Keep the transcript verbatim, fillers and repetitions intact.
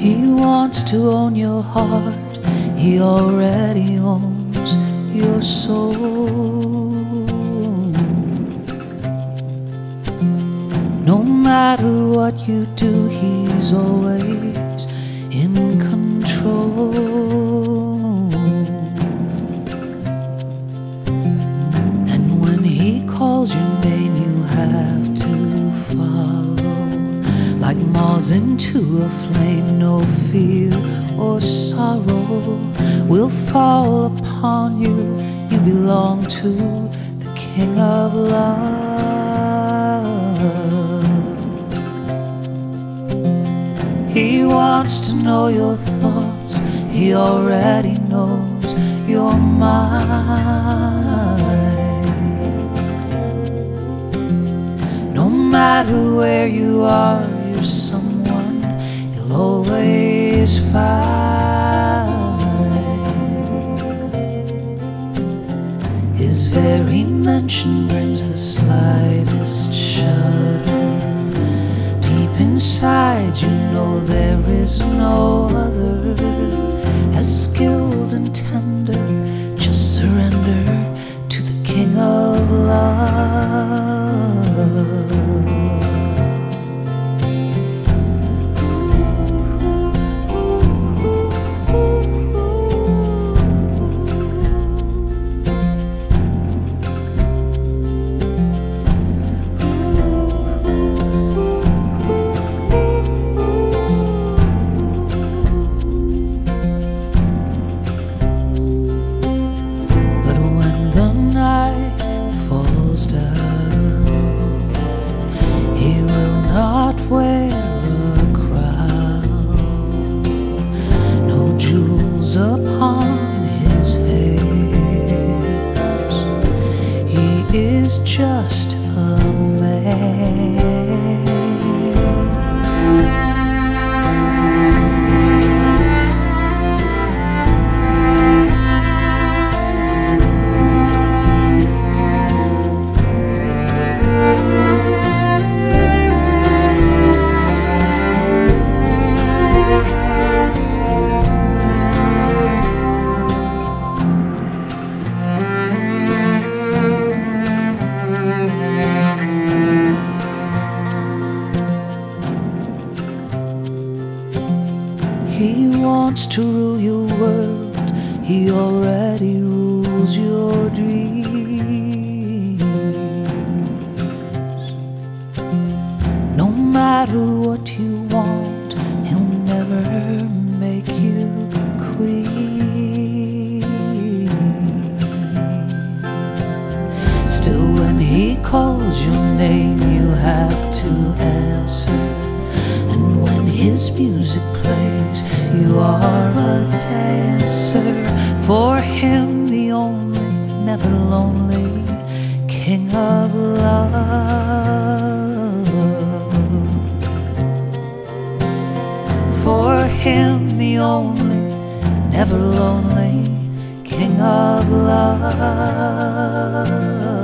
He wants to own your heart. He already owns your soul. No matter what you do, he's always in control. And when he calls your name, you have to follow. Like moths into a flame, no fear or sorrow will fall upon you. You belong to the King of Love. He wants to know your thoughts. He already knows your mind. No matter where you are, you're someone he'll always find. His very mention brings the slightest shudder. Deep inside you know there is no other as skilled and tender. Just surrender to the King of Love. He will not wear a crown, no jewels upon his hairs. He is just a man. He wants to rule your world. He already rules your dreams. No matter what you want, he'll never make you queen. Still, when he calls your name, you have to answer. And when his music plays, you are a dancer. For him, the only, never lonely King of Love. For him, the only, never lonely King of Love.